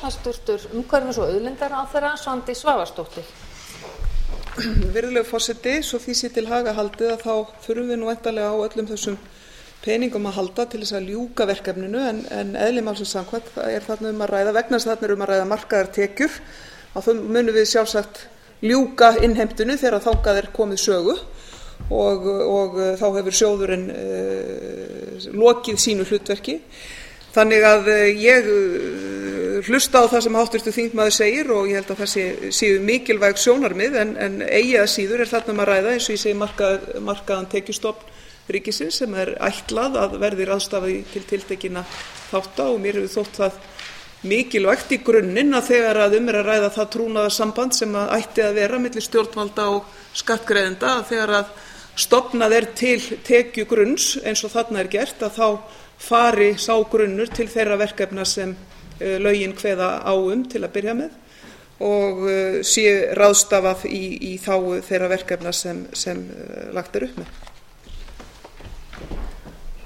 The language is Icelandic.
hæstvirtur umhverfis- og auðlindaráðherra Svandís Svavarsdóttir. Virðulegur forseti, svo því sé til haga haldið að þá þurfum við nú væntanlega á öllum þessum peningum að halda til þess að ljúka verkefninu en eðli málsins samkvæmt er þarna að ræða, vegna þess að þarna að ræða markaðar tekjur, að þá munum við sjálfsagt ljúka innheimtunu þegar þangað er komið sögu og þá hefur sjóðurinn lokið sínu hlutverki. Þannig að ég hlusta á það sem háttvirtur þingmaður segir og ég held að það séu mikilvæg sjónarmið en eigi að síður er þarna að ræða, eins og ég segi, markaðan tekjustofn ríkisins sem er ætlað að verði ráðstafað til tiltekinna þátta og mér hefur þótt það mikilvægt í grunninn að þegar að að ræða það trúnaðarsamband sem að ætti að vera milli stjórnvalda og skattgreiðenda, að þegar að stofnað er til tekjugrunns eins og þarna er gert, að þá fari sá grunnur til þeirra verkefna sem lögin kveða á til að byrja með og sé ráðstafað í þágu þeirra verkefna sem lagt er upp með.